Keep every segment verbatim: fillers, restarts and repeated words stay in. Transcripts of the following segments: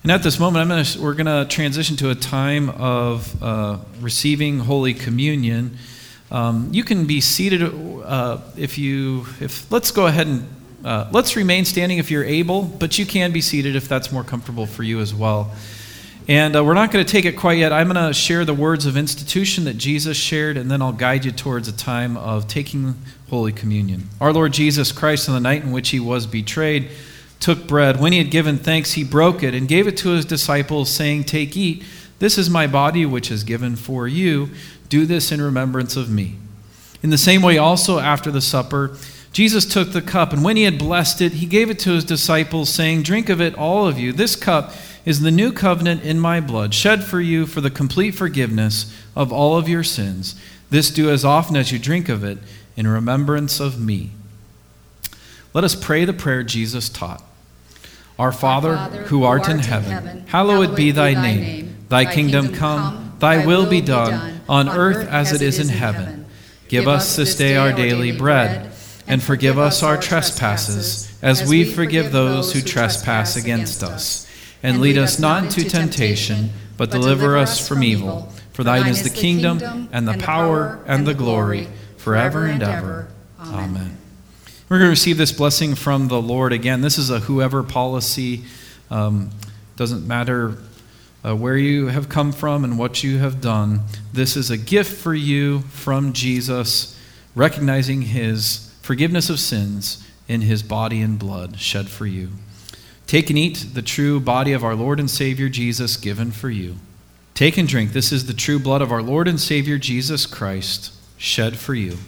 And at this moment, I'm gonna, we're going to transition to a time of uh, receiving Holy Communion. Um, you can be seated uh, if you, if let's go ahead and, uh, let's remain standing if you're able, but you can be seated if that's more comfortable for you as well. And uh, we're not going to take it quite yet. I'm going to share the words of institution that Jesus shared, and then I'll guide you towards a time of taking Holy Communion. Our Lord Jesus Christ, on the night in which he was betrayed, took bread. When he had given thanks, he broke it and gave it to his disciples, saying, "Take, eat. This is my body, which is given for you. Do this in remembrance of me." In the same way also after the supper, Jesus took the cup, and when he had blessed it, he gave it to his disciples, saying, "Drink of it, all of you. This cup is the new covenant in my blood, shed for you for the complete forgiveness of all of your sins. This do as often as you drink of it in remembrance of me." Let us pray the prayer Jesus taught. Our Father, Our Father who art in heaven, heaven hallowed be thy name. name. Thy, thy kingdom come, thy will be done, on earth as it is in heaven. Give us this day our daily bread, and forgive us our trespasses, as we forgive those who trespass against us. And lead us not into temptation, but deliver us from evil. For thine is the kingdom, and the power, and the glory, forever and ever. Amen. We're going to receive this blessing from the Lord again. This is a whoever policy. Um, doesn't matter uh, where you have come from and what you have done. This is a gift for you from Jesus, recognizing his forgiveness of sins in his body and blood shed for you. Take and eat the true body of our Lord and Savior Jesus given for you. Take and drink. This is the true blood of our Lord and Savior Jesus Christ shed for you.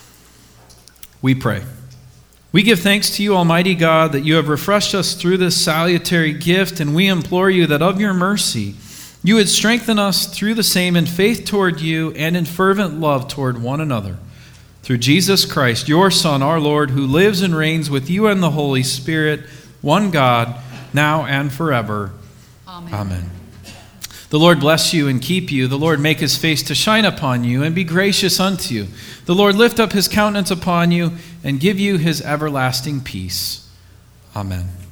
We pray. We give thanks to you, Almighty God, that you have refreshed us through this salutary gift, and we implore you that of your mercy you would strengthen us through the same in faith toward you and in fervent love toward one another. Through Jesus Christ, your Son, our Lord, who lives and reigns with you and the Holy Spirit, one God, now and forever. Amen. Amen. The Lord bless you and keep you. The Lord make his face to shine upon you and be gracious unto you. The Lord lift up his countenance upon you and give you his everlasting peace. Amen.